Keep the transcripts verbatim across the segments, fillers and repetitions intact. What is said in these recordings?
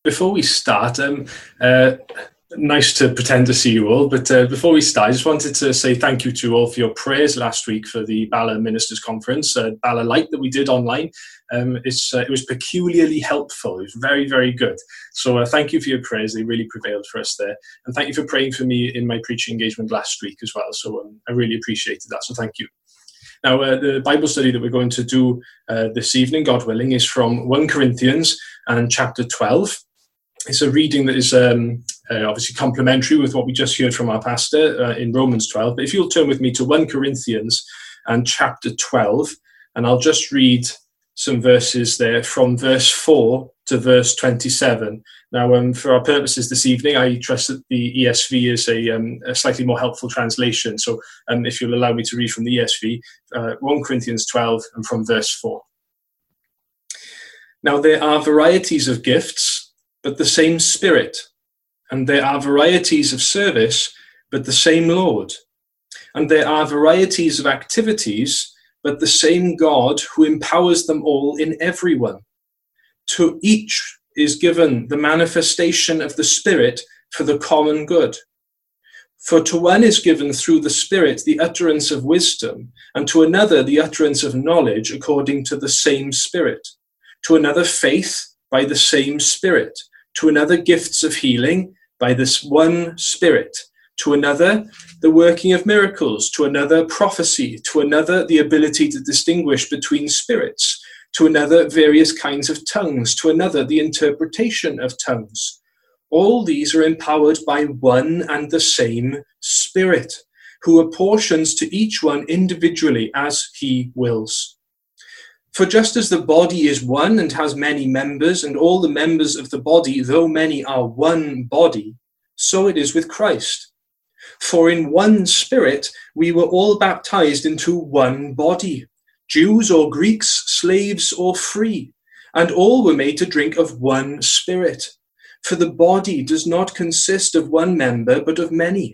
Before we start, um, uh, nice to pretend to see you all, but uh, before we start, I just wanted to say thank you to you all for your prayers last week for the Bala Ministers Conference, uh, Bala Light that we did online. Um, it's, uh, it was peculiarly helpful. It was very, very good. So uh, thank you for your prayers. They really prevailed for us there. And thank you for praying for me in my preaching engagement last week as well. So um, I really appreciated that. So thank you. Now, uh, the Bible study that we're going to do uh, this evening, God willing, is from First Corinthians and chapter twelve. It's a reading that is um, uh, obviously complementary with what we just heard from our pastor uh, in Romans twelve. But if you'll turn with me to First Corinthians and chapter twelve, and I'll just read some verses there from verse four to verse twenty-seven. Now, um, for our purposes this evening, I trust that the E S V is a, um, a slightly more helpful translation. So um, if you'll allow me to read from the E S V, uh, First Corinthians twelve and from verse four. Now, there are varieties of gifts, but the same Spirit. And there are varieties of service, but the same Lord. And there are varieties of activities, but the same God who empowers them all in everyone. To each is given the manifestation of the Spirit for the common good. For to one is given through the Spirit the utterance of wisdom, and to another the utterance of knowledge according to the same Spirit. To another faith by the same Spirit. To another gifts of healing by this one Spirit. To another the working of miracles. To another prophecy. To another the ability to distinguish between spirits. To another various kinds of tongues. To another the interpretation of tongues. All these are empowered by one and the same Spirit, who apportions to each one individually as he wills. For just as the body is one and has many members, and all the members of the body, though many, are one body, so it is with Christ. For in one Spirit we were all baptized into one body, Jews or Greeks, slaves or free, and all were made to drink of one Spirit. For the body does not consist of one member, but of many.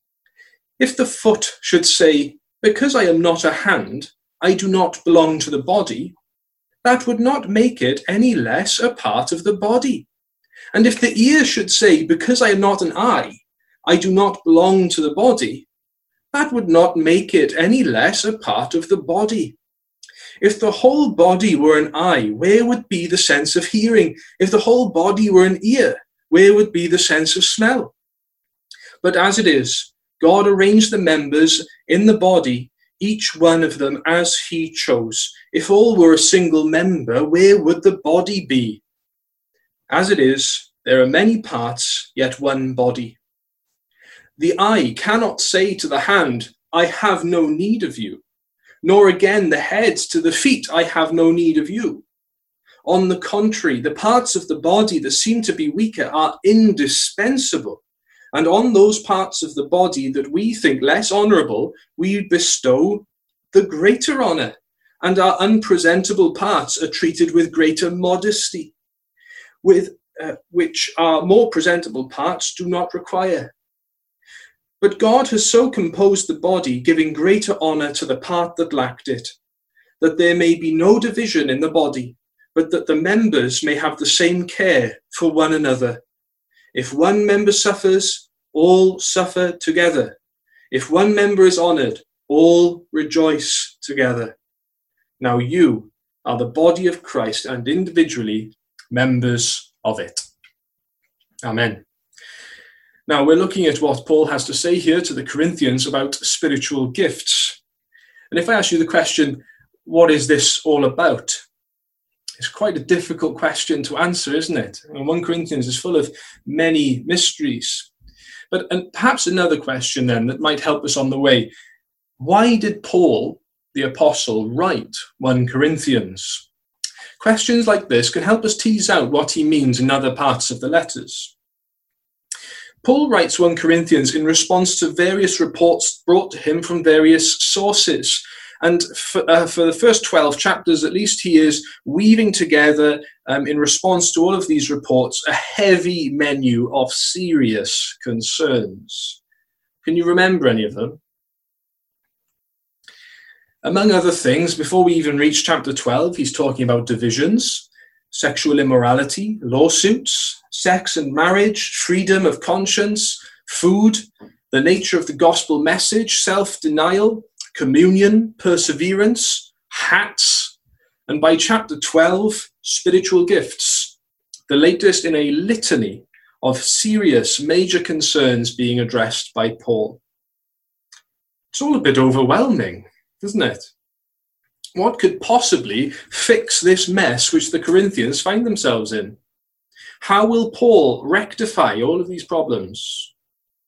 If the foot should say, "Because I am not a hand, I do not belong to the body," that would not make it any less a part of the body. And if the ear should say, "Because I am not an eye, I do not belong to the body," that would not make it any less a part of the body. If the whole body were an eye, where would be the sense of hearing? If the whole body were an ear, where would be the sense of smell? But as it is, God arranged the members in the body, each one of them as he chose. If all were a single member, where would the body be? As it is, there are many parts, yet one body. The eye cannot say to the hand, "I have no need of you," nor again the head to the feet, "I have no need of you." On the contrary, the parts of the body that seem to be weaker are indispensable. And on those parts of the body that we think less honorable, we bestow the greater honor, and our unpresentable parts are treated with greater modesty, with uh, which our more presentable parts do not require. But God has so composed the body, giving greater honor to the part that lacked it, that there may be no division in the body, but that the members may have the same care for one another. If one member suffers, all suffer together. If one member is honored, all rejoice together. Now you are the body of Christ, and individually members of it. Amen. Now we're looking at what Paul has to say here to the Corinthians about spiritual gifts. And if I ask you the question, what is this all about? It's quite a difficult question to answer, isn't it? And First Corinthians is full of many mysteries. But and perhaps another question then that might help us on the way. Why did Paul, the apostle, write First Corinthians? Questions like this can help us tease out what he means in other parts of the letters. Paul writes First Corinthians in response to various reports brought to him from various sources. And for, uh, for the first twelve chapters, at least, he is weaving together, um, in response to all of these reports, a heavy menu of serious concerns. Can you remember any of them? Among other things, before we even reach chapter twelve, he's talking about divisions. sexual immorality, lawsuits, sex and marriage, freedom of conscience, food, the nature of the gospel message, self-denial, communion, perseverance, hats, and by chapter twelve, spiritual gifts, the latest in a litany of serious major concerns being addressed by Paul. It's all a bit overwhelming, isn't it? What could possibly fix this mess which the Corinthians find themselves in? How will Paul rectify all of these problems?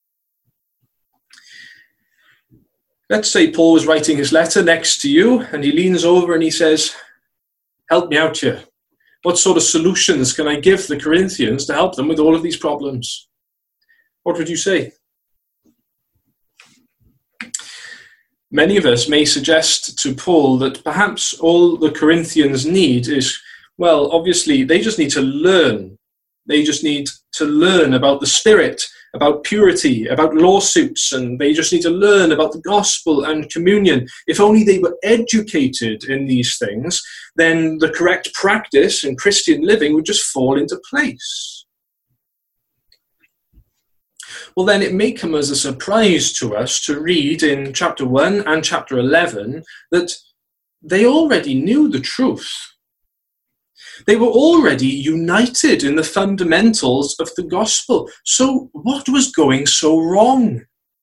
Let's say Paul was writing his letter next to you, and he leans over and he says, help me out here. What sort of solutions can I give the Corinthians to help them with all of these problems? What would you say? Many of us may suggest to Paul that perhaps all the Corinthians need is, well, obviously, they just need to learn. They just need to learn about the Spirit, about purity, about lawsuits, and they just need to learn about the gospel and communion. If only they were educated in these things, then the correct practice in Christian living would just fall into place. Well, then it may come as a surprise to us to read in chapter one and chapter eleven that they already knew the truth. They were already united in the fundamentals of the gospel. So what was going so wrong?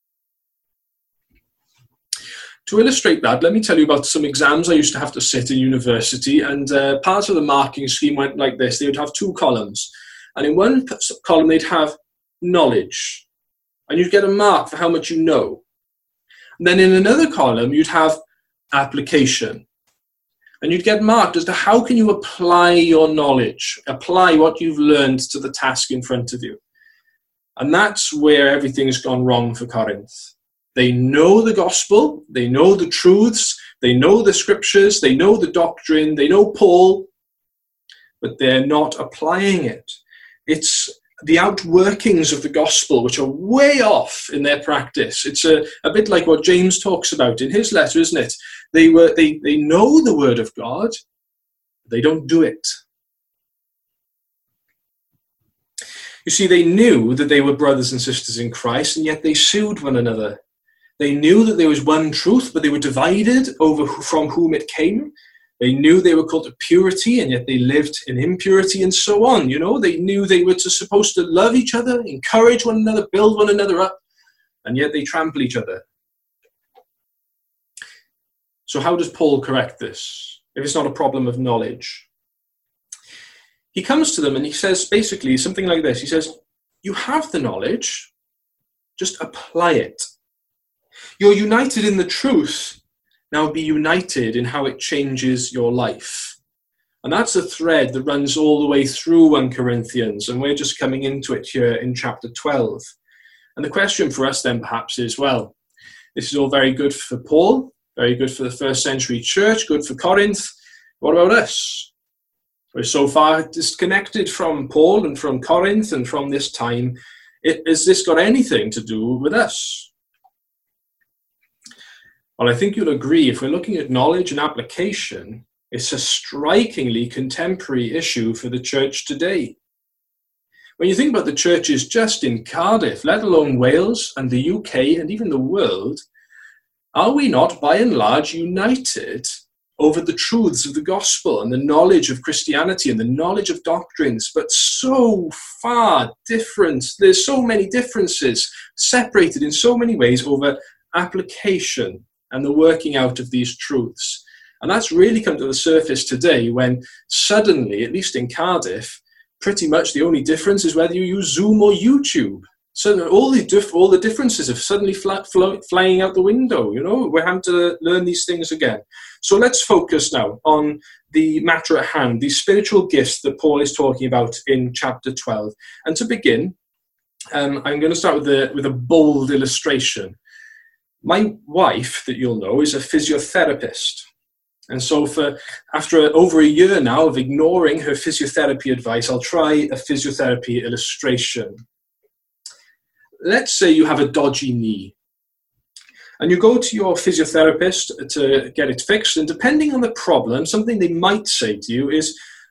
To illustrate that, let me tell you about some exams I used to have to sit in university, and uh, part of the marking scheme went like this. They would have two columns, and in one column they'd have knowledge, and you'd get a mark for how much you know. And then in another column, you'd have application. And you'd get marked as to how can you apply your knowledge, apply what you've learned to the task in front of you. And that's where everything's gone wrong for Corinth. They know the gospel, they know the truths, they know the scriptures, they know the doctrine, they know Paul, but they're not applying it. It's the outworkings of the gospel which are way off in their practice. It's a, a bit like what James talks about in his letter, isn't it? They were they, they know the word of God, but they don't do it. You see, they knew that they were brothers and sisters in Christ, and yet they sued one another. They knew that there was one truth, but they were divided over from whom it came. They knew they were called to purity, and yet they lived in impurity and so on. You know, they knew they were to, supposed to love each other, encourage one another, build one another up, and yet they trample each other. So how does Paul correct this, if it's not a problem of knowledge? He comes to them and he says basically something like this. He says, you have the knowledge, just apply it. You're united in the truth. Now be united in how it changes your life. And that's a thread that runs all the way through First Corinthians, and we're just coming into it here in chapter twelve. And the question for us then perhaps is, well, this is all very good for Paul, very good for the first century church, good for Corinth. What about us? We're so far disconnected from Paul and from Corinth and from this time. It, has this got anything to do with us? Well, I think you'll agree, if we're looking at knowledge and application, it's a strikingly contemporary issue for the church today. When you think about the churches just in Cardiff, let alone Wales and the U K and even the world, are we not by and large united over the truths of the gospel and the knowledge of Christianity and the knowledge of doctrines, but so far different? There's so many differences, separated in so many ways over application and the working out of these truths. And that's really come to the surface today when suddenly, at least in Cardiff, pretty much the only difference is whether you use Zoom or YouTube. So all the, diff- all the differences have suddenly fly- fly- flying out the window. You know, we're having to learn these things again. So let's focus now on the matter at hand, these spiritual gifts that Paul is talking about in chapter twelve. And to begin, um, I'm going to start with a, with a bold illustration. My wife, that you'll know, is a physiotherapist. And so for after over a year now of ignoring her physiotherapy advice, I'll try a physiotherapy illustration. Let's say you have a dodgy knee. And you go to your physiotherapist to get it fixed. And depending on the problem, something they might say to you is,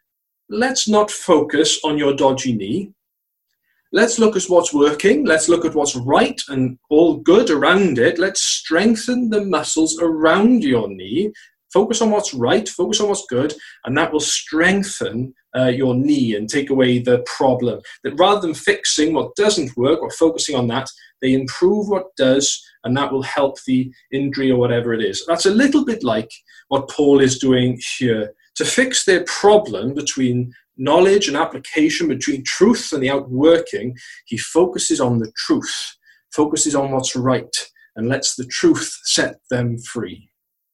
let's not focus on your dodgy knee. Let's look at what's working. Let's look at what's right and all good around it. Let's strengthen the muscles around your knee. Focus on what's right, focus on what's good, and that will strengthen uh, your knee and take away the problem. That rather than fixing what doesn't work or focusing on that, they improve what does, and that will help the injury or whatever it is. That's a little bit like what Paul is doing here. To fix their problem between knowledge and application, between truth and the outworking, he focuses on the truth, focuses on what's right, and lets the truth set them free.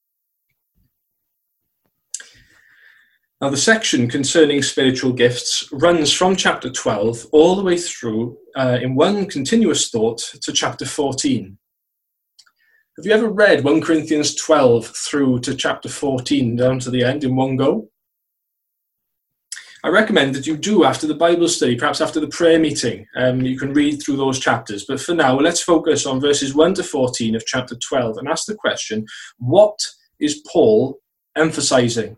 Now, the section concerning spiritual gifts runs from chapter twelve all the way through uh, in one continuous thought to chapter fourteen. Have you ever read First Corinthians twelve through to chapter fourteen down to the end in one go? I recommend that you do after the Bible study, perhaps after the prayer meeting. Um, you can read through those chapters. But for now, let's focus on verses one to fourteen of chapter twelve and ask the question, what is Paul emphasizing?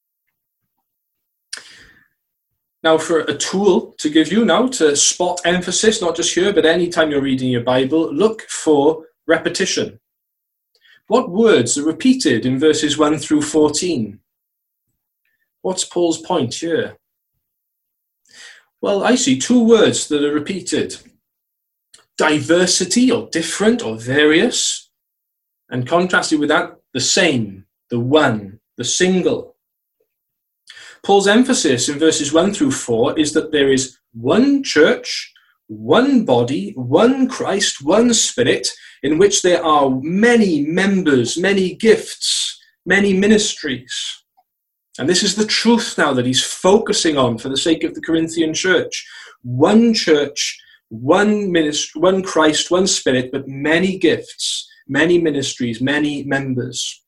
Now, for a tool to give you now to spot emphasis, not just here, but anytime you're reading your Bible, look for repetition. What words are repeated in verses one through fourteen? What's Paul's point here? Well, I see two words that are repeated. Diversity, or different, or various. And contrasted with that, the same, the one, the single. Paul's emphasis in verses one through four is that there is one church, one body, one Christ, one Spirit, in which there are many members, many gifts, many ministries. And this is the truth now that he's focusing on for the sake of the Corinthian church. One church, one ministry, one Christ, one Spirit, but many gifts, many ministries, many members.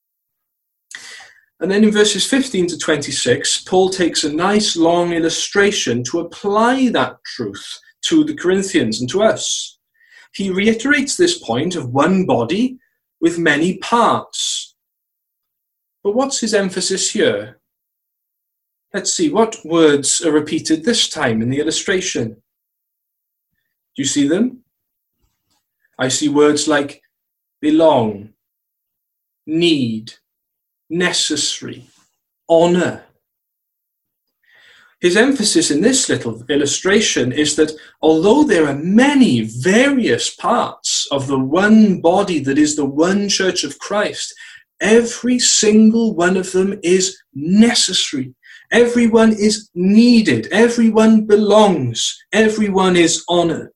And then in verses fifteen to twenty-six, Paul takes a nice long illustration to apply that truth to the Corinthians and to us. He reiterates this point of one body with many parts. But what's his emphasis here? Let's see, what words are repeated this time in the illustration? Do you see them? I see words like belong, need, necessary, honor. His emphasis in this little illustration is that although there are many various parts of the one body that is the one church of Christ, every single one of them is necessary. Everyone is needed. Everyone belongs. Everyone is honored.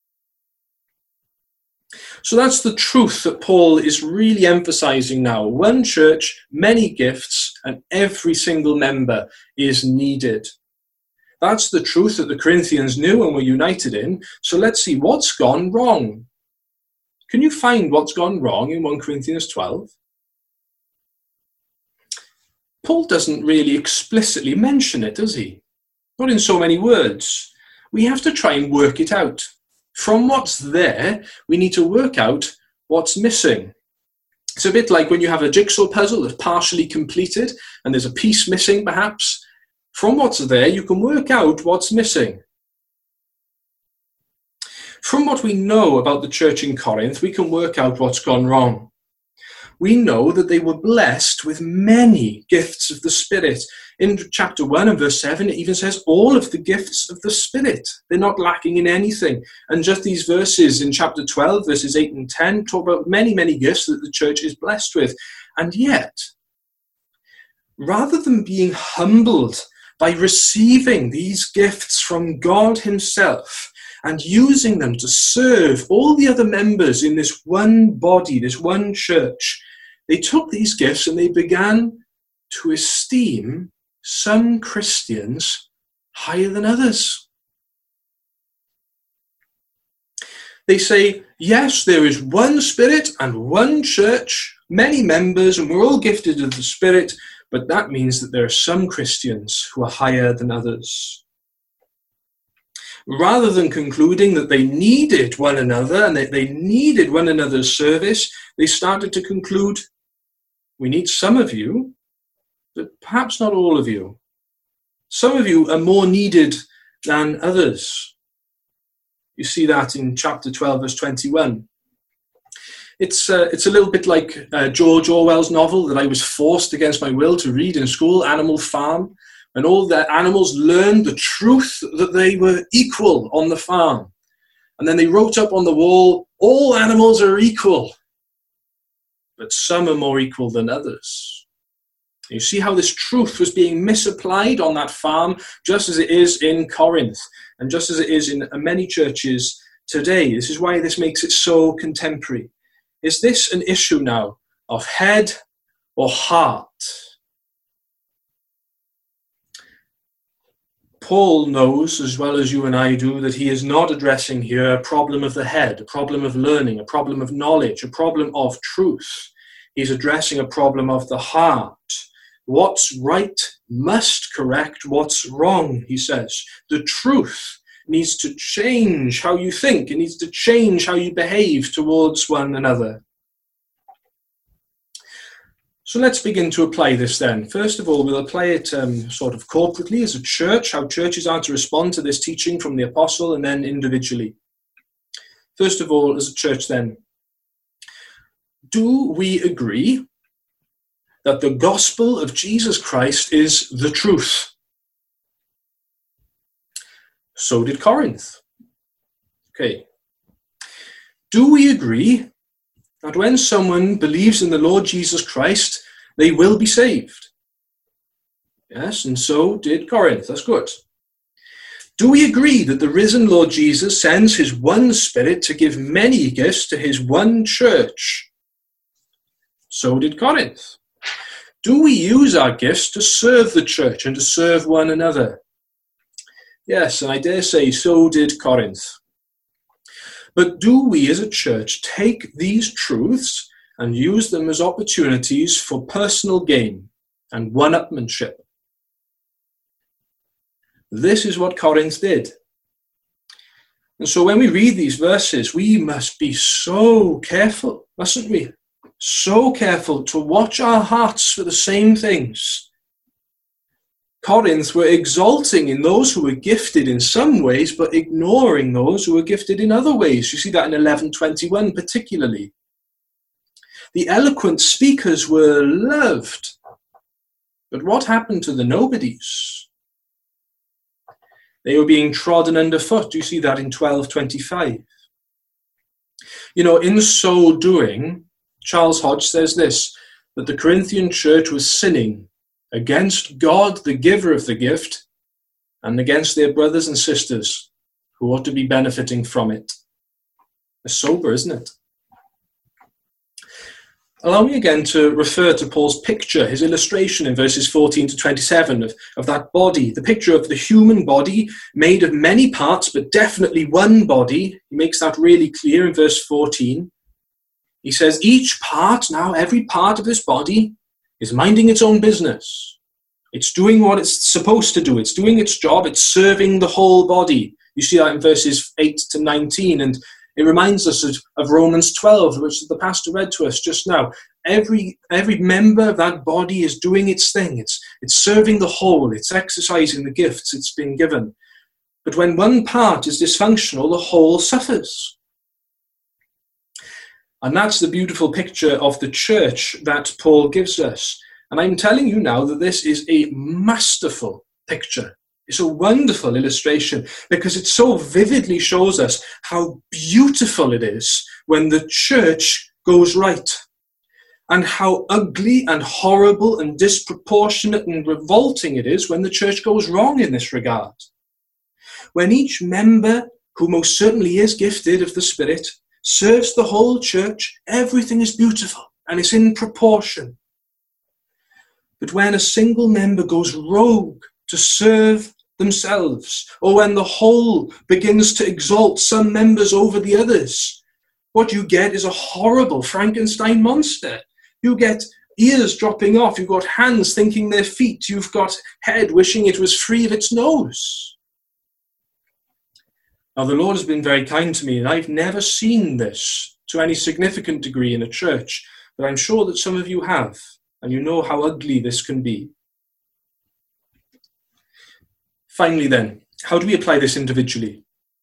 So that's the truth that Paul is really emphasizing now. One church, many gifts, and every single member is needed. That's the truth that the Corinthians knew and were united in. So let's see what's gone wrong. Can you find what's gone wrong in First Corinthians twelve? Paul doesn't really explicitly mention it, does he? Not in so many words. We have to try and work it out. From what's there, we need to work out what's missing. It's a bit like when you have a jigsaw puzzle that's partially completed and there's a piece missing perhaps. From what's there, you can work out what's missing. From what we know about the church in Corinth, we can work out what's gone wrong. We know that they were blessed with many gifts of the Spirit. In chapter one and verse seven, it even says all of the gifts of the Spirit. They're not lacking in anything. And just these verses in chapter twelve, verses eight and ten, talk about many, many gifts that the church is blessed with. And yet, rather than being humbled by receiving these gifts from God himself and using them to serve all the other members in this one body, this one church, they took these gifts and they began to esteem some Christians higher than others. They say, yes, there is one Spirit and one church, many members, and we're all gifted of the Spirit, but that means that there are some Christians who are higher than others. Rather than concluding that they needed one another and that they needed one another's service, they started to conclude, we need some of you, but perhaps not all of you. Some of you are more needed than others. You see that in chapter twelve, verse twenty-one. It's, uh, it's a little bit like uh, George Orwell's novel that I was forced against my will to read in school, Animal Farm, when all the animals learned the truth that they were equal on the farm. And then they wrote up on the wall, all animals are equal, but some are more equal than others. You see how this truth was being misapplied on that farm, just as it is in Corinth, and just as it is in many churches today. This is why this makes it so contemporary. Is this an issue now of head or heart? Paul knows, as well as you and I do, that he is not addressing here a problem of the head, a problem of learning, a problem of knowledge, a problem of truth. He's addressing a problem of the heart. What's right must correct what's wrong, he says. The truth needs to change how you think. It needs to change how you behave towards one another. So let's begin to apply this then. First of all, we'll apply it um, sort of corporately as a church, how churches are to respond to this teaching from the apostle, and then individually. First of all, as a church then, do we agree that the gospel of Jesus Christ is the truth? So did Corinth. Okay. Do we agree that when someone believes in the Lord Jesus Christ, they will be saved? Yes, and so did Corinth. That's good. Do we agree that the risen Lord Jesus sends his one Spirit to give many gifts to his one church? So did Corinth. Do we use our gifts to serve the church and to serve one another? Yes, and I dare say so did Corinth. But do we as a church take these truths and use them as opportunities for personal gain and one-upmanship? This is what Corinth did. And so when we read these verses, we must be so careful, mustn't we? So careful to watch our hearts for the same things. Corinth were exalting in those who were gifted in some ways, but ignoring those who were gifted in other ways. You see that in eleven twenty-one particularly. The eloquent speakers were loved, but what happened to the nobodies? They were being trodden underfoot. You see that in twelve twenty-five. You know, in so doing, Charles Hodge says this, that the Corinthian church was sinning against God, the giver of the gift, and against their brothers and sisters who ought to be benefiting from it. It's sober, isn't it? Allow me again to refer to Paul's picture, his illustration in verses fourteen to twenty-seven of, of that body, the picture of the human body made of many parts, but definitely one body. He makes that really clear in verse fourteen. He says, each part, now every part of this body, is minding its own business. It's doing what it's supposed to do. It's doing its job. It's serving the whole body. You see that in verses eight to nineteen. And it reminds us of, of Romans twelve, which the pastor read to us just now. Every, every member of that body is doing its thing. It's, it's serving the whole. It's exercising the gifts it's been given. But when one part is dysfunctional, the whole suffers. And that's the beautiful picture of the church that Paul gives us. And I'm telling you now that this is a masterful picture. It's a wonderful illustration because it so vividly shows us how beautiful it is when the church goes right, and how ugly and horrible and disproportionate and revolting it is when the church goes wrong in this regard. When each member, who most certainly is gifted of the Spirit, serves the whole church, everything is beautiful and it's in proportion. But when a single member goes rogue to serve themselves, or when the whole begins to exalt some members over the others, what you get is a horrible Frankenstein monster. You get ears dropping off, you've got hands thinking they're feet, you've got head wishing it was free of its nose. Now, the Lord has been very kind to me, and I've never seen this to any significant degree in a church, but I'm sure that some of you have, and you know how ugly this can be. Finally then, how do we apply this individually?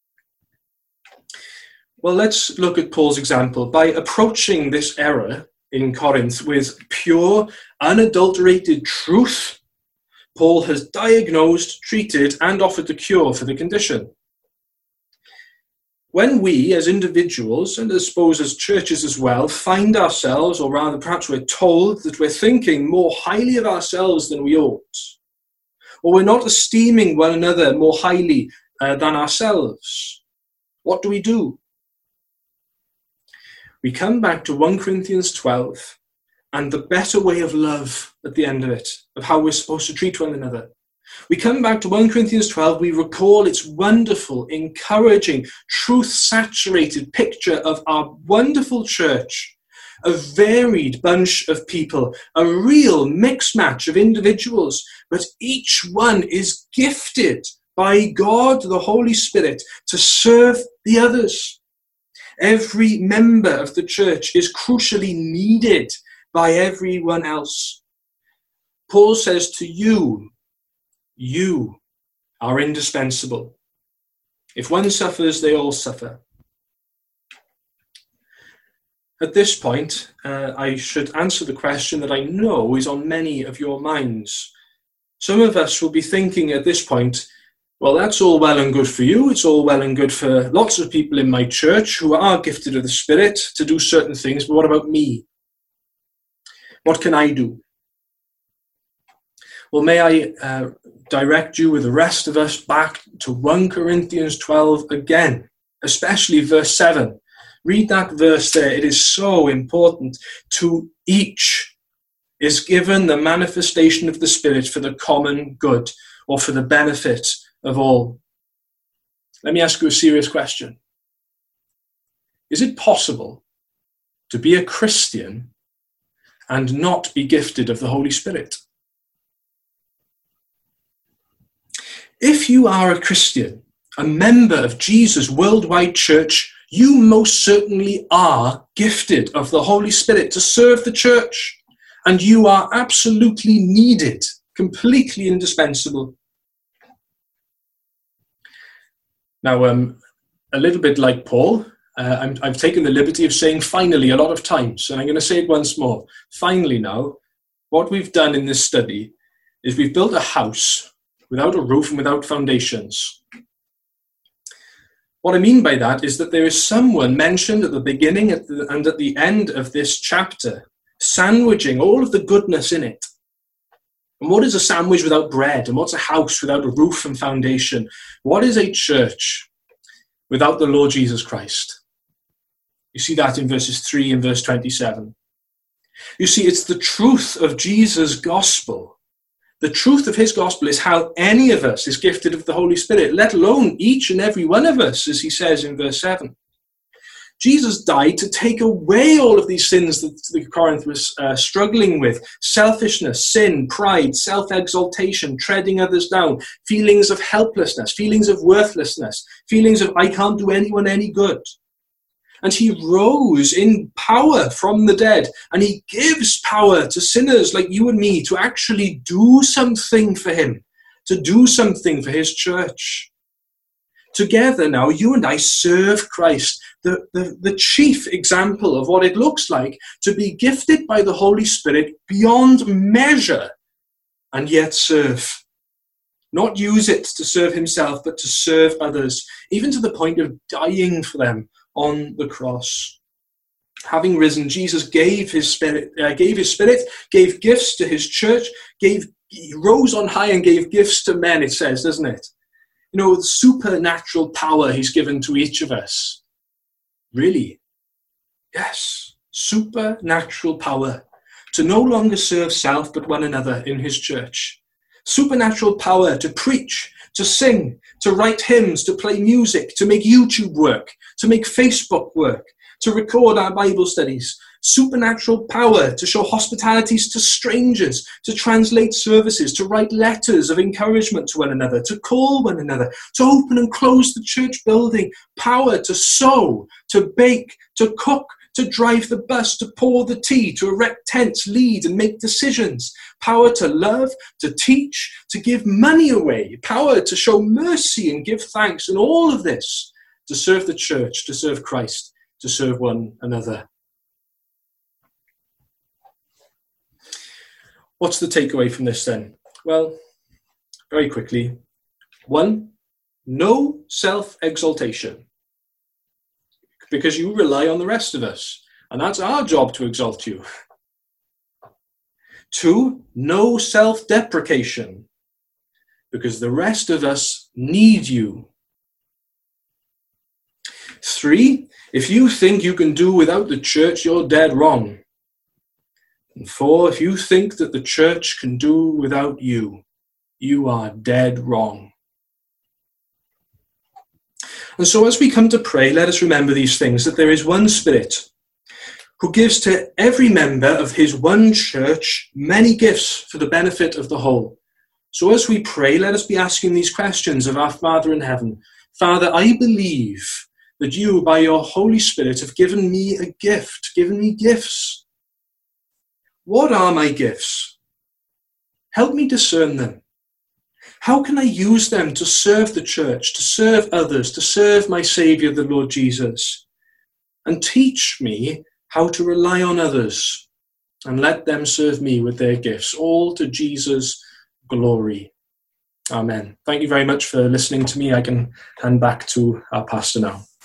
Well, let's look at Paul's example. By approaching this error in Corinth with pure, unadulterated truth, Paul has diagnosed, treated, and offered the cure for the condition. When we, as individuals, and I suppose as churches as well, find ourselves, or rather perhaps we're told that we're thinking more highly of ourselves than we ought, or we're not esteeming one another more highly uh, than ourselves, what do we do? We come back to First Corinthians twelve and the better way of love at the end of it, of how we're supposed to treat one another. We come back to First Corinthians twelve, we recall its wonderful, encouraging, truth-saturated picture of our wonderful church, a varied bunch of people, a real mix match of individuals, but each one is gifted by God, the Holy Spirit, to serve the others. Every member of the church is crucially needed by everyone else. Paul says to you, you are indispensable. If one suffers, they all suffer. At this point, uh, I should answer the question that I know is on many of your minds. Some of us will be thinking at this point, well, that's all well and good for you. It's all well and good for lots of people in my church who are gifted of the Spirit to do certain things, but what about me? What can I do? Well, may I uh, direct you with the rest of us back to First Corinthians twelve again, especially verse seven. Read that verse there. It is so important. To each is given the manifestation of the Spirit for the common good, or for the benefit of all. Let me ask you a serious question. Is it possible to be a Christian and not be gifted of the Holy Spirit? If you are a Christian, a member of Jesus' worldwide church, you most certainly are gifted of the Holy Spirit to serve the church, and you are absolutely needed, completely indispensable. Now, um, a little bit like Paul, uh, I'm, I've taken the liberty of saying finally a lot of times, and I'm going to say it once more. Finally now, what we've done in this study is we've built a house without a roof and without foundations. What I mean by that is that there is someone mentioned at the beginning at the, and at the end of this chapter, sandwiching all of the goodness in it. And what is a sandwich without bread? And what's a house without a roof and foundation? What is a church without the Lord Jesus Christ? You see that in verses three and verse twenty-seven. You see, it's the truth of Jesus' gospel. The truth of his gospel is how any of us is gifted of the Holy Spirit, let alone each and every one of us, as he says in verse seven. Jesus died to take away all of these sins that the Corinth was uh, struggling with. Selfishness, sin, pride, self-exaltation, treading others down, feelings of helplessness, feelings of worthlessness, feelings of I can't do anyone any good. And he rose in power from the dead, and he gives power to sinners like you and me to actually do something for him, to do something for his church. Together now, you and I serve Christ, the, the, the chief example of what it looks like to be gifted by the Holy Spirit beyond measure and yet serve. Not use it to serve himself, but to serve others, even to the point of dying for them on the cross. Having risen, Jesus gave his spirit, uh, gave his spirit, gave gifts to his church, gave, he rose on high and gave gifts to men, it says, doesn't it? You know, the supernatural power he's given to each of us. Really? Yes. Supernatural power to no longer serve self but one another in his church. Supernatural power to preach, to sing, to write hymns, to play music, to make YouTube work, to make Facebook work, to record our Bible studies. Supernatural power to show hospitalities to strangers, to translate services, to write letters of encouragement to one another, to call one another, to open and close the church building. Power to sew, to bake, to cook, to drive the bus, to pour the tea, to erect tents, lead and make decisions, power to love, to teach, to give money away, power to show mercy and give thanks, and all of this to serve the church, to serve Christ, to serve one another. What's the takeaway from this then? Well, very quickly. One, no self-exaltation, because you rely on the rest of us, and that's our job to exalt you. Two, no self-deprecation, because the rest of us need you. Three, if you think you can do without the church, you're dead wrong. And four, if you think that the church can do without you, you are dead wrong. And so as we come to pray, let us remember these things, that there is one Spirit who gives to every member of his one church many gifts for the benefit of the whole. So as we pray, let us be asking these questions of our Father in heaven. Father, I believe that you, by your Holy Spirit, have given me a gift, given me gifts. What are my gifts? Help me discern them. How can I use them to serve the church, to serve others, to serve my Saviour, the Lord Jesus? And teach me how to rely on others and let them serve me with their gifts, all to Jesus' glory. Amen. Thank you very much for listening to me. I can hand back to our pastor now.